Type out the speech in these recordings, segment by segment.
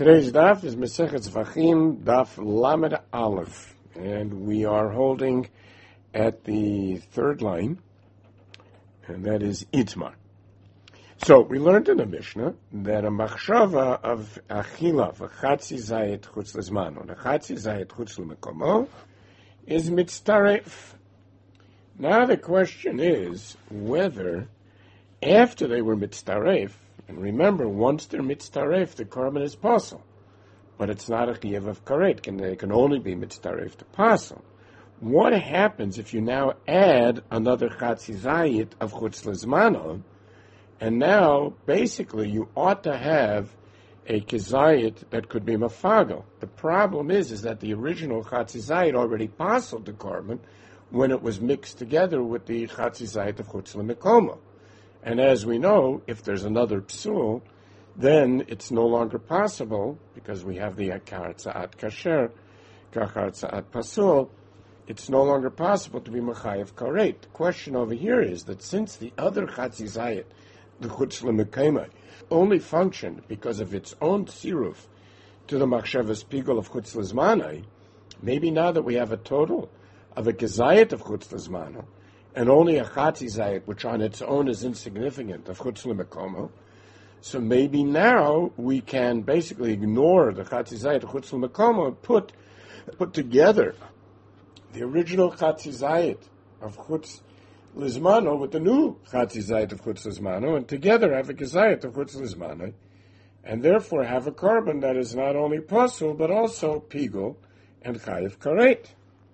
Today's daf is Masechet Zvachim, daf Lamed Aleph, and we are holding at the third line, and that is Itmar. So we learned in the Mishnah that a machshava of achila v'chatzi zayit chutz lezmano, the chatzi zayit chutz lemekomo, is mitztaref. Now the question is whether after they were mitztaref, and remember, once they're mitztaref, the korban is pasul. But it's not a chiyuv of karet. They can only be mitztaref to pasul. What happens if you now add another chatzi zayit of chutz lezmano, and now, basically, you ought to have a kizayit that could be mafagel. The problem is that the original chatzi zayit already pasul the korban when it was mixed together with the chatzi zayit of chutz lemekomo. And as we know, if there's another psul, then it's no longer possible, because we have the kachar tza'at kasher, kachar tza'at pasul, it's no longer possible to be mechayev karet. The question over here is that since the other chatzi zayit, the chutz lemekomo, only functioned because of its own siruf to the machshavas pigul of chutz lezmano, maybe now that we have a total of a gezayit of chutz lezmano, and only a chatzi zayit, which on its own is insignificant, of chutz lemekomo, so maybe now we can basically ignore the chatzi zayit of chutz lemekomo and put together the original chatzi zayit of chutz lezmano with the new chatzi zayit of chutz lezmano, and together have a gezayit of chutz lezmano, and therefore have a korban that is not only pasul but also pigul and chayiv karet.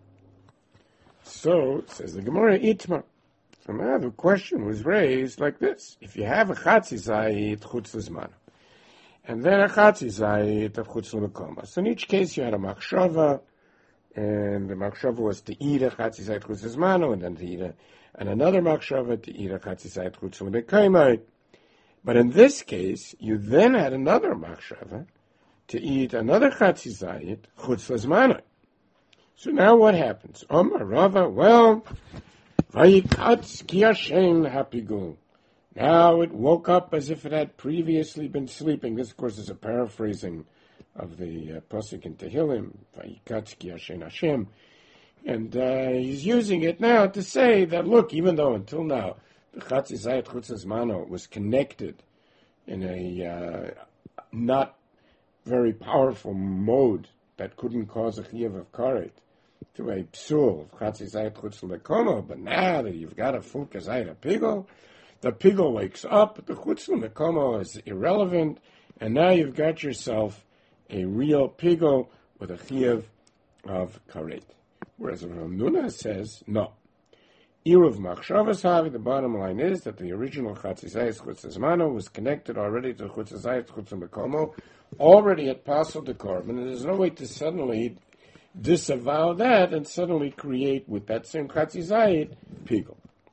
So, says the Gemara, Itmar. So now the question was raised like this. If you have a chatzi zayit chutz lezmano, and then a chatzi zayit of chutz lemekomo, so in each case you had a machshava, and the machshava was to eat a chatzi zayit chutz lezmano, and then to eat and another machshava to eat a chatzi zayit chutz lemekomo. But in this case, you then had another machshava to eat another chatzi zayit chutz lezmano. So now what happens? Omar Rava, well, vayikatz ki Hashem hapigul. Now it woke up as if it had previously been sleeping. This, of course, is a paraphrasing of the pasuk in Tehillim, vayikatz ki Hashem. And he's using it now to say that, look, even though until now the chatzi zayit chutz lezmano was connected in a not very powerful mode that couldn't cause a chiyuv of karet to a psul of chatzi zayit chutz lemekomo, but now that you've got a full kazayit of pigul, the pigul wakes up, the chutz lemekomo is irrelevant, and now you've got yourself a real pigul with a chiyuv of karet. Whereas Rav Nuna says, no. Iruv machshavas havi, the bottom line is that the original chatzi zayit chutz lezmano was connected already to chutz zayit chutz lemekomo, already at pasul the korban, and there's no way to suddenly disavow that and suddenly create with that same chatzi zayit pigul.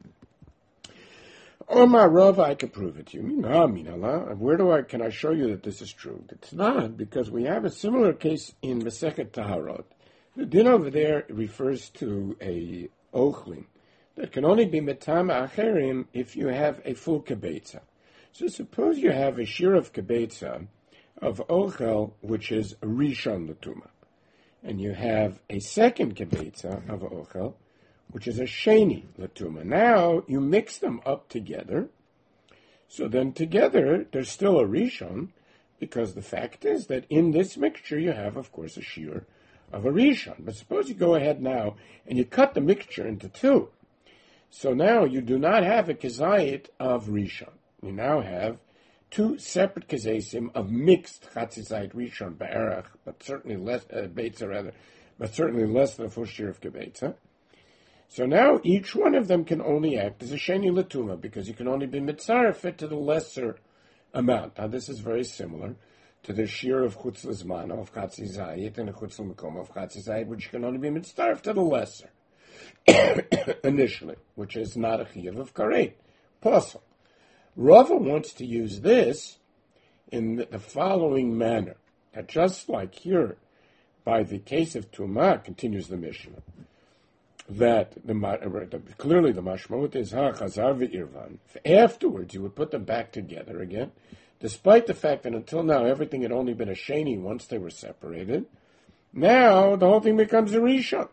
Omar Rava, I can prove it to you. Where can I show you that this is true? It's not, because we have a similar case in Masechet Taharot. The din over there refers to a ochlin that can only be metama acherim if you have a full kibetza. So suppose you have a shir of kibetza of ochel, which is rishon l'tuma, and you have a second kibetza of ochel, which is a sheni l'tuma. Now you mix them up together, so then together there's still a rishon, because the fact is that in this mixture you have, of course, a shir of a rishon. But suppose you go ahead now and you cut the mixture into two. So now you do not have a kazayit of rishon. You now have two separate kazesim of mixed chatzi zayit rishon ba'erach, but certainly less beitza rather, but certainly less than a full shir of kibetza. So now each one of them can only act as a sheni l'tuma, because you can only be mitzarefet to the lesser amount. Now this is very similar to the shir of chutz lezmano of chatzi zayit and a chutz lemekomo of chatzi zayit, which can only be mitzaref to the lesser initially, which is not a chiyuv of karet, pasul. Rava wants to use this in the following manner, that just like here, by the case of Tumah, continues the Mishnah, that clearly the mashmot is ha chazar ve'irvan. Afterwards, you would put them back together again. despite the fact that until now everything had only been a sheni once they were separated, now the whole thing becomes a rishon.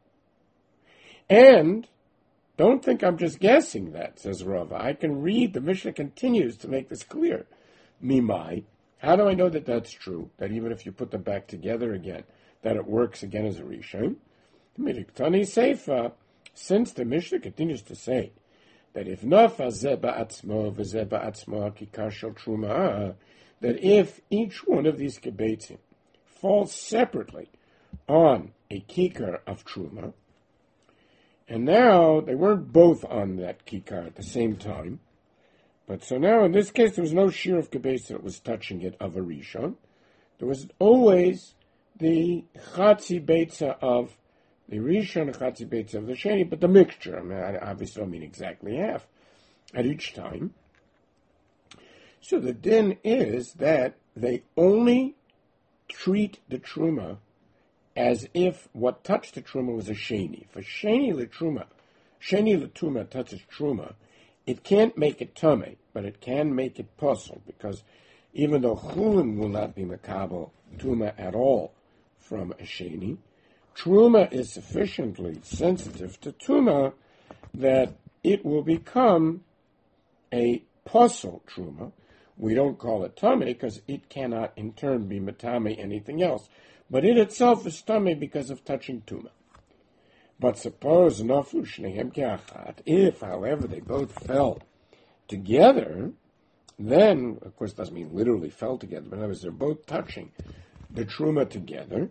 And don't think I'm just guessing that, says Rava. I can read, the Mishnah continues to make this clear. Mimai. How do I know that that's true? That even if you put them back together again, that it works again as a rishon? Midiktani Seifa, since the Mishnah continues to say that if nafa zeh ba'atzmo v'zeh ba'atzmo kikar shel truma, that if each one of these kibetzim falls separately on a kikar of truma, and now they weren't both on that kikar at the same time, but so now in this case there was no shear of kibbetz that was touching it of a rishon. There was always the chatzi beitza of the rishon, the chatzi beitza of the sheni, but the mixture. I mean, I obviously don't mean exactly half at each time. So the din is that they only treat the truma as if what touched the truma was a sheni. If a sheni l'tuma touches truma, it can't make it tummy, but it can make it puzzle, because even though chulin will not be makabel tuma at all from a sheni, truma is sufficiently sensitive to tuma that it will become a puzzle truma. We don't call it tummy because it cannot in turn be matame anything else. But it itself is tummy because of touching tuma. But suppose naflu shnehem ke'achat, if, however, they both fell together, then, of course, it doesn't mean literally fell together, but in other words, they're both touching the truma together,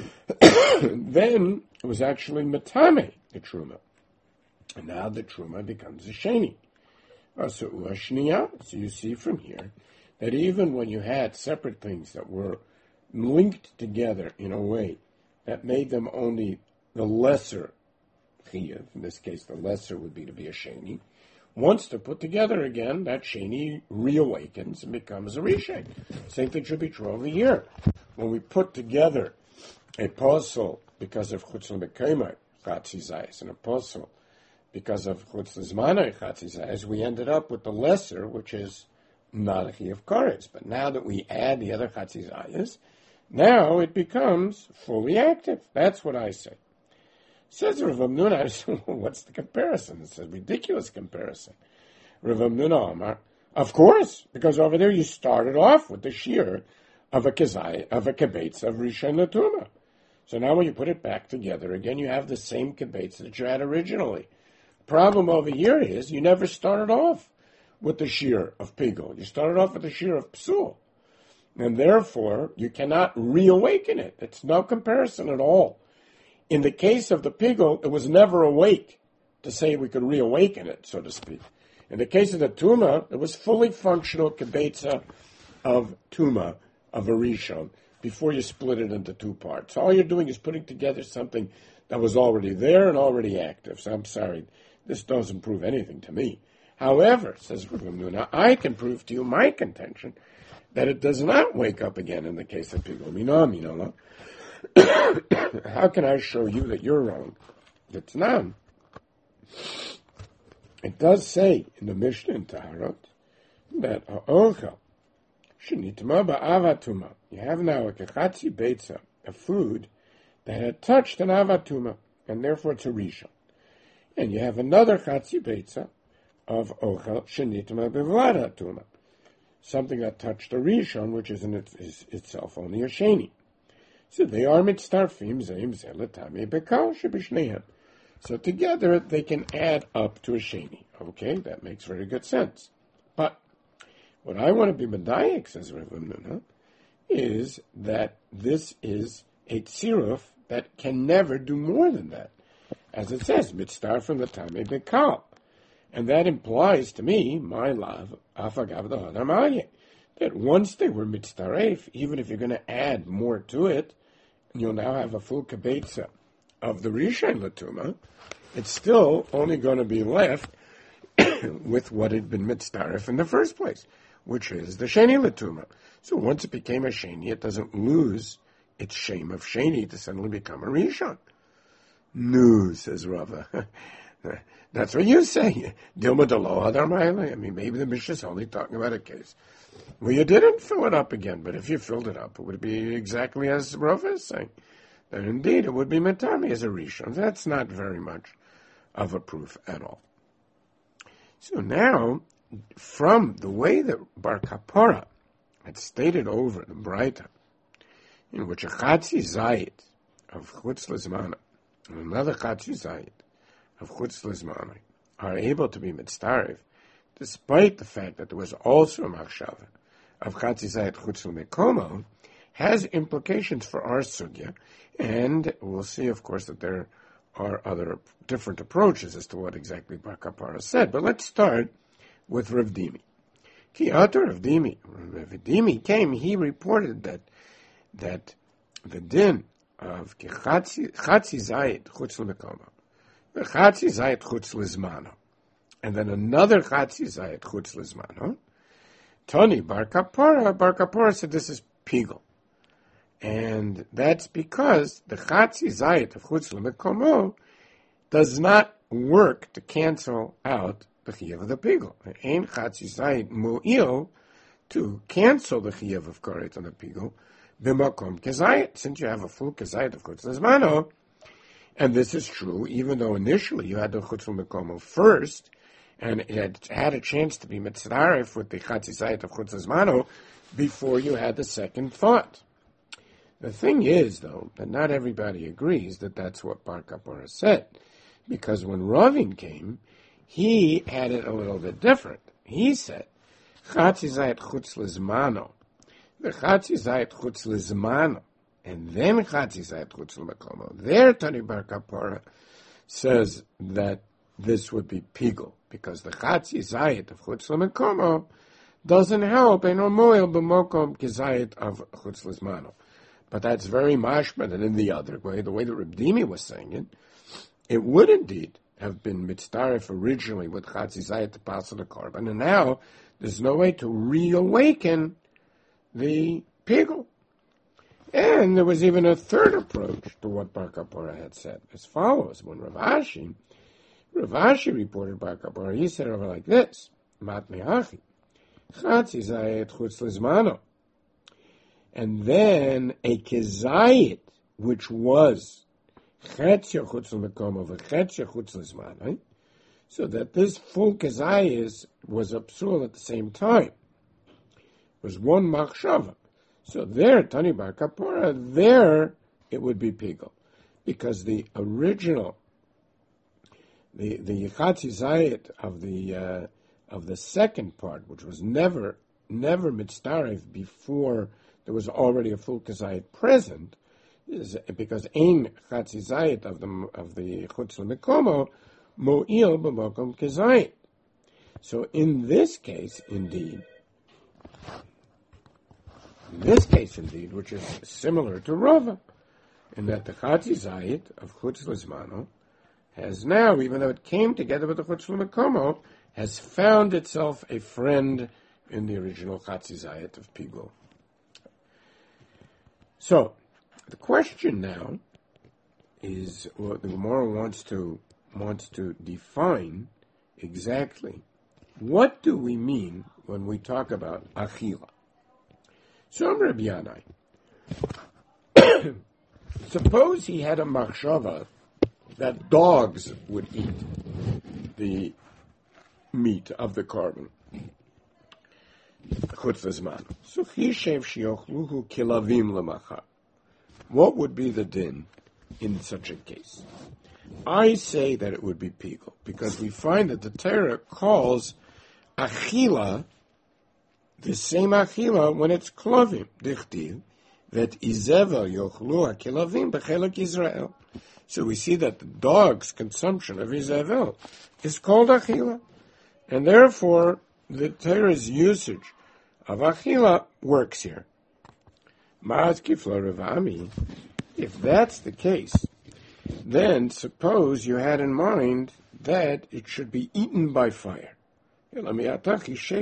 then it was actually matame, the truma. And now the truma becomes a sheni. So you see from here that even when you had separate things that were linked together in a way that made them only the lesser chiyuv, in this case the lesser would be to be a sheni, once they're put together again, that sheni reawakens and becomes a rishon. Same thing should be true over here. When we put together a puzzle because of chutz l'mekaymer chatzizayis and a puzzle because of chutz l'zmanay chatzizayis, we ended up with the lesser, which is not a chiyuv karetz. But now that we add the other chatzizayis, now it becomes fully active. That's what I say. Says Rav Hamnuna, I say, well, what's the comparison? It's a ridiculous comparison. Rav Hamnuna Amar, of course, because over there you started off with the shear of a kibbetz of rishon l'tuma. So now when you put it back together again, you have the same kibbetz that you had originally. Problem over here is you never started off with the shear of pigul. You started off with the shear of psul. And therefore, you cannot reawaken it. It's no comparison at all. In the case of the pigul, it was never awake to say we could reawaken it, so to speak. In the case of the tuma, it was fully functional kibetza of tuma, of a rishon, before you split it into two parts. All you're doing is putting together something that was already there and already active. So I'm sorry, this doesn't prove anything to me. However, says Rav Hamnuna, I can prove to you my contention that it does not wake up again in the case of pigul. Minah. How can I show you that you're wrong? It's not. It does say in the Mishnah in Taharot that ha'ochel shenitma ba'avatuma. You have now a kechatzi beitza, a food that had touched an avatuma, and therefore it's a rishon. And you have another chatzi beitza of ochel shenitma b'vladatuma, something that touched a rishon, which is in itself only a sheni. So they are mitztarfim zeim zeh l'tamei bekal shebishnehem. So together they can add up to a sheni. Okay, that makes very good sense. But what I want to be medayek, says Rav Hamnuna, is that this is a tziruf that can never do more than that. As it says, mitztarfim l'tamei bekal. And that implies to me, my love, afagav d'hadar malye, that once they were mitztaref, even if you're going to add more to it, you'll now have a full kibetza of the rishon l'tuma, it's still only going to be left with what had been mitztaref in the first place, which is the sheni l'tuma. So once it became a sheni, it doesn't lose its shame of sheni to suddenly become a rishon. No, says Rava. That's what you say. Dilma delo hadar ma'ale. I mean, maybe the Mishnah is only talking about a case Well, you didn't fill it up again, but if you filled it up, it would be exactly as Rav is saying. Then indeed it would be Matami as a Rishon. That's not very much of a proof at all. So now, from the way that Bar Kapora had stated over the Braita, in which a Chatzi Zayit of Chutz Lizmana and another Chatzi Zayit of Chutz Lizmana are able to be mitztarev, despite the fact that there was also a Machshava of Chatzi Zayit Chutz L'Mekomo, has implications for our sugya, and we'll see, of course, that there are other different approaches as to what exactly Bar Kapara said. But let's start with Rav Dimi. Ki Atar Rav Dimi. Rav Dimi came, he reported that the din of Chatzi Zayit Chutz L'Mekomo, the Chatzi Zayit Chutz Lizmano, and then another Chatzi Zayit Chutz Lizmano, Tony Bar Kapara said this is Pigel. And that's because the Chatzi Zayit of Chutz L'Mekomo does not work to cancel out the Chiyuv of the Pigel. Ain't Chatzi Zayit Mu'il to cancel the Chiyuv of Karet on the Pigel, B'makom Kezayit, since you have a full Kezayit of Chutz L'Zmano. And this is true, even though initially you had the Chutz L'Mekomo first, and it had a chance to be mitzaref with the Chatzi Zayit of Chutz L'Zmano before you had the second thought. The thing is, though, that not everybody agrees that that's what Bar Kapora said, because when Ravin came, he had it a little bit different. He said, Chatzi Zayit Chutz Lizmano, the Chatzi Zayit Chutz Lizmano, and then Chatzi Zayit Chutz L'Mekomo. There, Tani Bar Kapora says that this would be Pigel, because the Chatzi Zayit of Chutz L'Mekomo doesn't help Eino Moel B'mokom Kezayit of Chutz Lizmano. But that's very mashma that in the other way, the way that Reb Dimi was saying it, it would indeed have been mitzdaref originally with Chatzi Zayit to pass the carbon, and now there's no way to reawaken the Pigel. And there was even a third approach to what Bar Kapora had said, as follows. When Rav Ashi reported Bar Kapora, he said over like this, Mat me'achi, Chatzi Zayit Chutz Lizmano, and then a kezayit, which was chetzia chutz l'mekomo v'chetzia chutz l'zman, so that this full kezayit was a psul at the same time. It was one machshava. So there, Tani Bar Kapora, there it would be pigel, because the original, the chatzi zayit of the second part, which was never mitzdarev before there was already a full kezayit present, is because ein chatzi zayit of the chutz l'mekomo mo'il b'mokom kezayit. So in this case, indeed, which is similar to Rava, in that the chatzi zayit of chutz l'zmano has now, even though it came together with the chutz l'mekomo, has found itself a friend in the original chatzi zayit of pigul. So, the question now is, what the Gemara wants to define exactly, what do we mean when we talk about achila? So, Rabbi Yanai, suppose he had a machshava that dogs would eat the meat of the carbon. So what would be the din in such a case? I say that it would be pigul, because we find that the Torah calls achila the same achila when it's klavim. Dichtiv that izevel yochlu akilavim b'chelak Israel. So we see that the dog's consumption of izevel is called achila, and therefore the Torah's usage of achila works here. Ma'az kifla Rav Ami, if that's the case, then suppose you had in mind that it should be eaten by fire. Are you going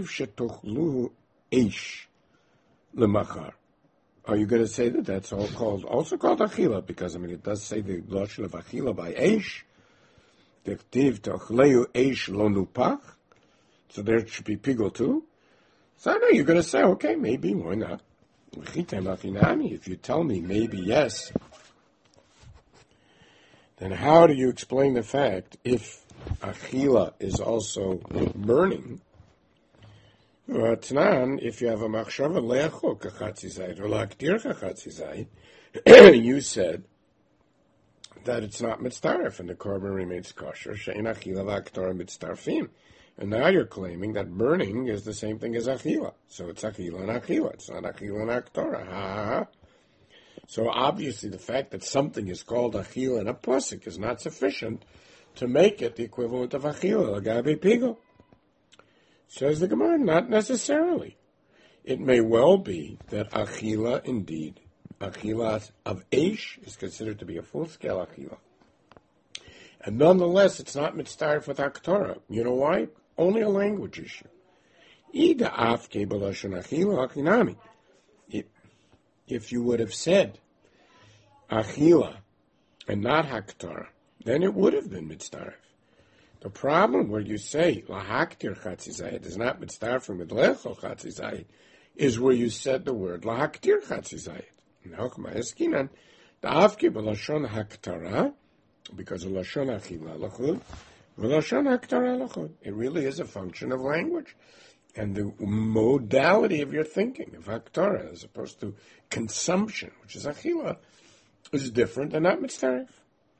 to say that that's also called achila? Because, it does say the lashon of achila by eish. Dektiv tochleu eish lo nupach. So there it should be pigul too. So I know you're going to say, okay, maybe, why not? If you tell me maybe yes, then how do you explain the fact if achila is also burning? If you have a machshava le'achol kachatzi zayit or la'aktir kachatzi zayit, you said that it's not mitzdaref and the korban remains kosher. She'en achila v'aktorah mitzdarfim. And now you're claiming that burning is the same thing as achila. So it's achila and achila. It's not achila and aktorah. So obviously the fact that something is called achila in a pasuk is not sufficient to make it the equivalent of achila, lagabe pigo. Says the Gemara, not necessarily. It may well be that achila, indeed, achila of eish is considered to be a full-scale achila. And nonetheless, it's not mitzdaref with aktorah. You know why? Only a language issue. If you would have said achila and not haktorah, then it would have been mitzdaref. The problem where you say lahaktir chatzizayit is not mitzdaref with lechol chatzizayit is where you said the word lahaktir chatzizayit. The afki b'lashon haktara, because of lashon achila lachud, v'lashon haktara lachud. It really is a function of language and the modality of your thinking of haktara as opposed to consumption, which is achila, is different and not mitzdaref.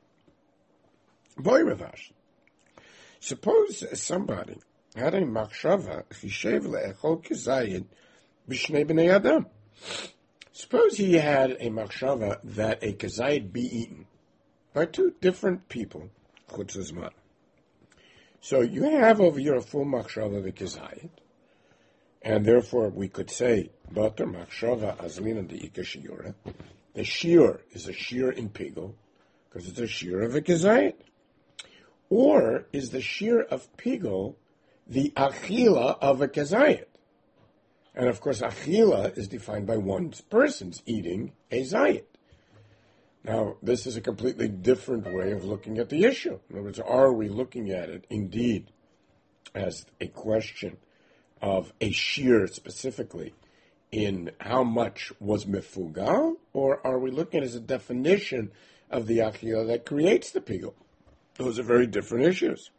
Boy Ravash. Suppose somebody had a machshava chishev le'echol kizayid b'shnei b'nei adam. Suppose he had a machshava that a kazayid be eaten by two different people, chutz zman. So you have over here a full machshava of a kazayid, and therefore we could say, bater machshava azlina de'ika shiura. The shear is a shear in pigel, because it's a shear of a kazayid. Or is the shear of pigel the achila of a kazayit? And of course, achila is defined by one person's eating a zayit. Now, this is a completely different way of looking at the issue. In other words, are we looking at it indeed as a question of a shear specifically in how much was mefugal, or are we looking at it as a definition of the achila that creates the pigel? Those are very different issues.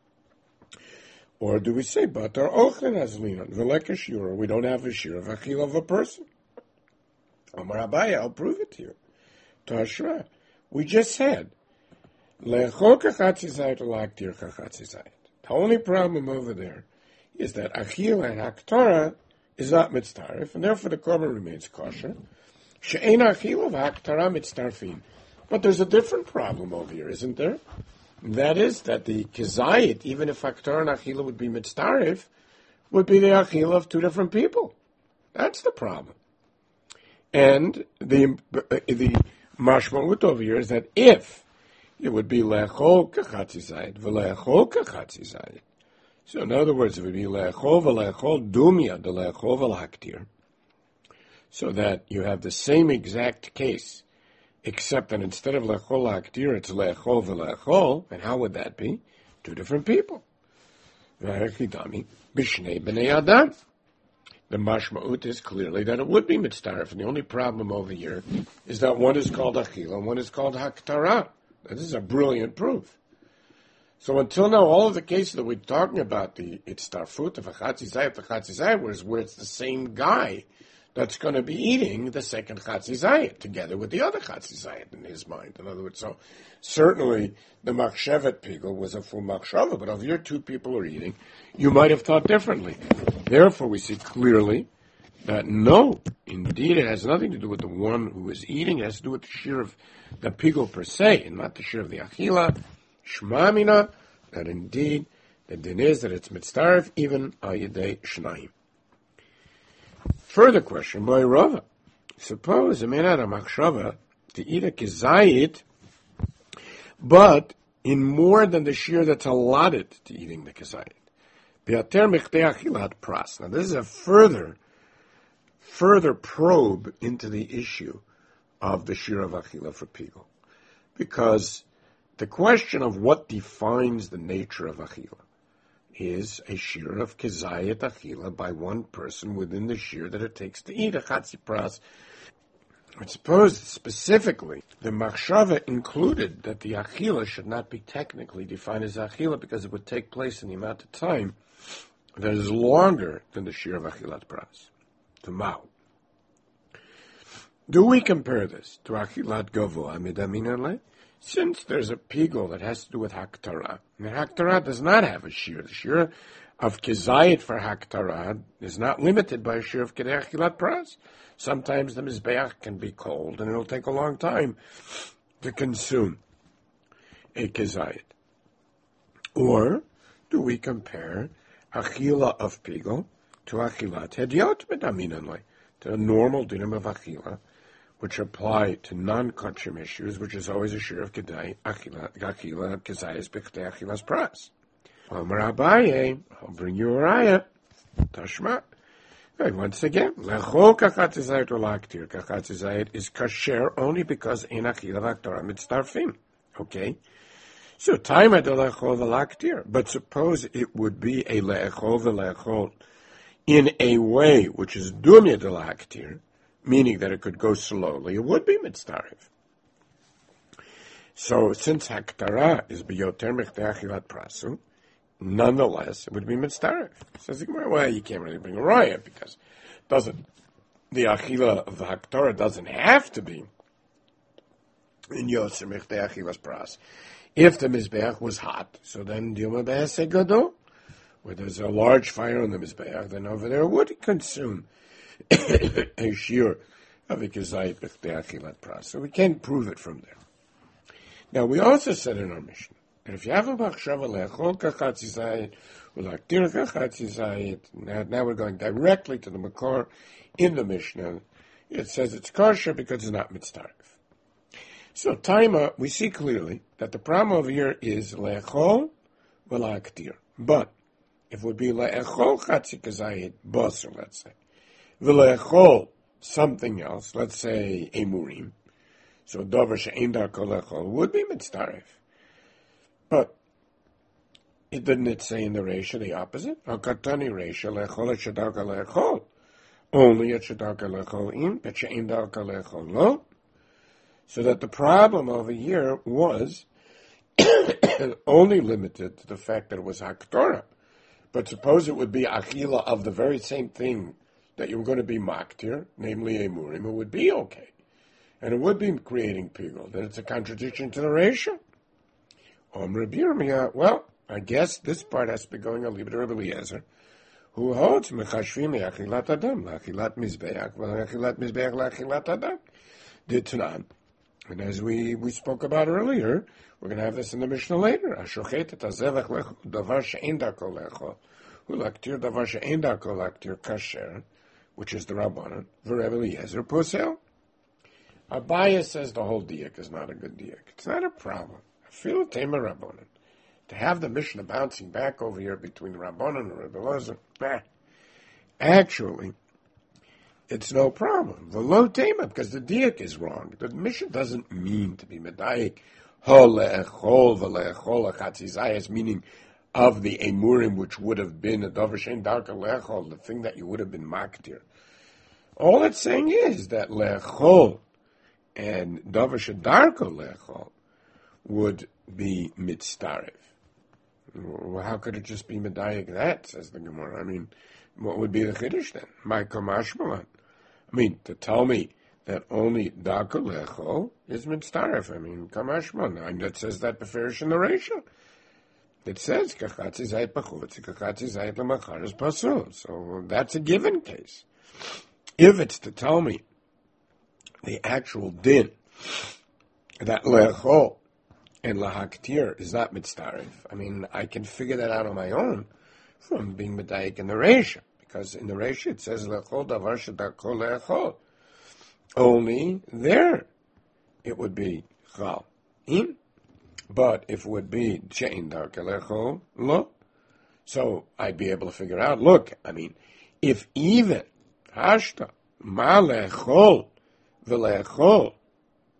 Or do we say, but our ochlin azlinon, v'lek a shira, we don't have a shira of achila of a person. Amar Abaye, I'll prove it to you. Tashra, we just said, le'echol kachatzi zayit or la'aktir kachatzi zayit. The only problem over there is that achila and haktorah is not mitzdaref, and therefore the korban remains kosher. She'ein achila v'haktara mitzdarfim. But there's a different problem over here, isn't there? That is that the kizayit, even if haktorah and achila would be mitzdaref, would be the achila of two different people. That's the problem. And the mashma'ut over here is that if it would be le'echol kachatzi zayit, v'le'echol kachatzi zayit. So in other words, it would be le'echol v'le'echol dumya, the le'echol v'l'haktir. So that you have the same exact case, except that instead of le'echol ha'aktir, it's le'echol v'le'echol, and how would that be? Two different people. V'hechidami b'shnei b'nei adam. The mashma'ut is clearly that it would be mitzdaref, and the only problem over here is that one is called achila and one is called haktara. This is a brilliant proof. So until now, all of the cases that we're talking about, the itzdarfut of a chatzizayit, where it's the same guy that's going to be eating the second chatzizayit together with the other chatzizayit in his mind. In other words, so certainly the machshevet pigel was a full machshava, but of your two people are eating, you might have thought differently. Therefore, we see clearly that no, indeed, it has nothing to do with the one who is eating. It has to do with the shear of the pigel per se, and not the shear of the achila. Shmamina, that indeed the din is that it's mitzdaref even ayidei shnayim. Further question by Rava. Suppose a man had a machshava to eat a kizayit, but in more than the shear that's allotted to eating the kizayit. Be'ater mechdei achilat pras. Now this is a further probe into the issue of the shear of achila for pigel. Because the question of what defines the nature of achila is a shear of kezayit achila by one person within the shear that it takes to eat a chatzi pras. I suppose specifically the machshava included that the achila should not be technically defined as achila because it would take place in the amount of time that is longer than the shear of achilat pras. To Mao. Do we compare this to achilat gavoa midaminale? Since there's a pigul that has to do with haktara, and haktara does not have a shear. The shear of kezayit for haktara is not limited by a shear of kedei achilat pras. Sometimes the mizbeach can be cold, and it'll take a long time to consume a kezayit. Or do we compare achila of pigul to achilat hediot midaminale, to a normal dinim of achila, which apply to non-kachim issues, which is always a shear of kedai achila kezayis b'kedei achilas pras. Amar Abaye, I'll bring you a raya. Tashma. Okay, once again, lechol kachatzi zayit or laktir. Kachatzi zayit is kasher only because in achila v'aktora mitztarfim. Okay? So, time at the lechol v'laktir. But suppose it would be a lechol v'lechol in a way which is dumya de laktir, meaning that it could go slowly, it would be mitztarif. So, since haktara is biyoter mechdei achilat prasu, nonetheless, it would be mitztarif. Says, well, you can't really bring a raya because the achila of the haktara doesn't have to be in yoter mechdei achilas pras. If the mizbeach was hot, so then Dilma Be'aseh Gadol, where there's a large fire on the mizbeach, then over there would consume a shear of a kezayit b'chdei achilat pras. So we can't prove it from there. Now, we also said in our Mishnah that if you have a machshava le'achol kachatzi zayit, u'laktir kachatzi zayit, now we're going directly to the makor in the Mishnah. It says it's kosher because it's not mitztarif. So, Taima, we see clearly that the problem over here is le'achol v'laktir. But, if it would be le'achol chatzi kezayit basar, let's say, v'le'achol something else, let's say emurim, so davar she'ein darko le'achol would be mitztarif. But, didn't it say in the Reisha the opposite? Hakatani Reisha le'achol et shedarka le'achol. Only et shedarka le'achol im, et she'ein darka le'achol lo. So that the problem over here was only limited to the fact that it was haktorah. But suppose it would be achila of the very same thing that you were going to be maktir, namely emurim, it would be okay. And it would be creating pigul. Then it's a contradiction to the Reisha. Well, I guess this part has to be going a little bit of Rabbi Eliezer, who holds mechashvim le'achilat adam, le'achilat mizbeach, le'achilat mizbeach, le'achilat adam. Ditnan. And as we spoke about earlier, we're going to have this in the Mishnah later. Ashochet et hazevach davar she'ein darko le'achol, u'laktir davar she'ein darko laktir kasher, which is the Rabbanan, v'Rebbe Eliezer posel. Abaye says the whole diak is not a good diak. It's not a problem. I feel a tema Rabbanan. To have the Mishnah bouncing back over here between the Rabbanan and Rebbe Eliezer, actually, it's no problem. The low tema, because the diak is wrong. The Mishnah doesn't mean to be medayik, ho le'echol v'le'echol achatzizayas, meaning of the emurim, which would have been a davar she'ein darka le'echol, the thing that you would have been maktir. All it's saying is that le'echol and davar she'darka le'echol would be mitztarif. Well, how could it just be medayik that, says the Gemara? I mean, what would be the chiddush then? My kamashmalan. I mean, to tell me that only darka le'echol is mitztarif. I mean, kamashmalan. And that says that beferish in the Reisha. It says kachatzi zayit b'chutz, kachatzi zayit l'machar is pasul. So that's a given case. If it's to tell me the actual din that le'echol and lahaktir is not mitztarif, I mean, I can figure that out on my own from being medayik in the Reisha, because in the Reisha it says le'echol davar shedarko le'echol. Only there it would be chal im. But if it would be she'ein darka le'echol lo, so I'd be able to figure out, look, I mean, if even hashta ma le'echol v'le'echol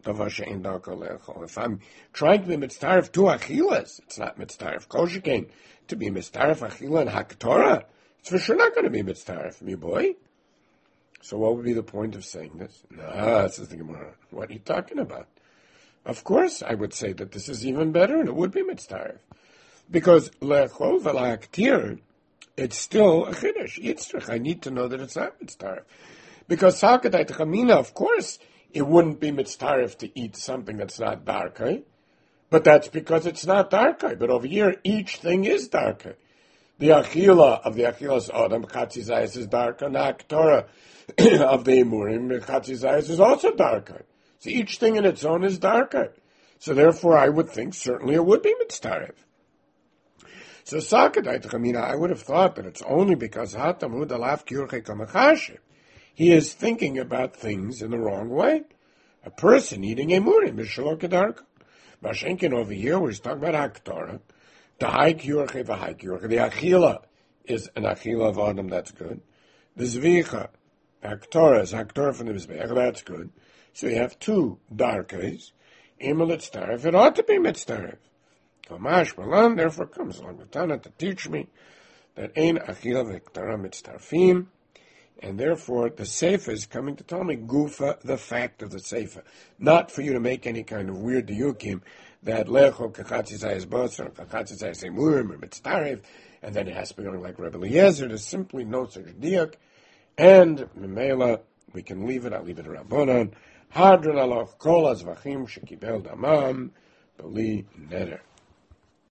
If I'm trying to be mitzdaref to achilas, it's not mitzdaref kosher to be mitzdaref achila and haktorah. It's for sure not going to be mitzdaref, me boy. So what would be the point of saying this? Nah, says the Gemara. What are you talking about? Of course, I would say that this is even better, and it would be mitzdaref. Because le'echol v'la'aktir, it's still a chiddush. Yitzrich, I need to know that it's not mitzdaref. Because sakadai techamina, of course, it wouldn't be mitzdaref to eat something that's not darkai. But that's because it's not darkai. But over here, each thing is darkai. The achila of the achilas adam, chatzi zayis is darkai, and the aktorah of the emurim, chatzi zayis is also darkai. So each thing in its own is darkai. So therefore, I would think certainly it would be mitzdaref. So sakadai techamina, I would have thought that it's only because hatamud alaf kiurche kamachashim. He is thinking about things in the wrong way. A person eating emurim is shalok kedarka. Mashenkin over here, we're talking about haktorah. The high kiurche, the high kiurche. The achila is an achila of Adam, that's good. The zvicha, haktorah is haktorah from the mizbeach, that's good. So you have two darkes. Imel mitzdaref, it ought to be mitzdaref. Kamash malan, therefore comes along the Tana to teach me that ein achila v'ktara mitzdarfim, and therefore the Sefer is coming to tell me gufa, the fact of the Sefer, not for you to make any kind of weird diyukim that lecho kachatzi zayis bosar, kachatzi zayis emurim, or mitzdaref, and then it has to be going like Rebbe Eliezer. There's simply no such diyuk, and memela we can leave it. I'll leave it around Rabbanan. Hadron aloch kol azvachim shekibel damam b'li neder.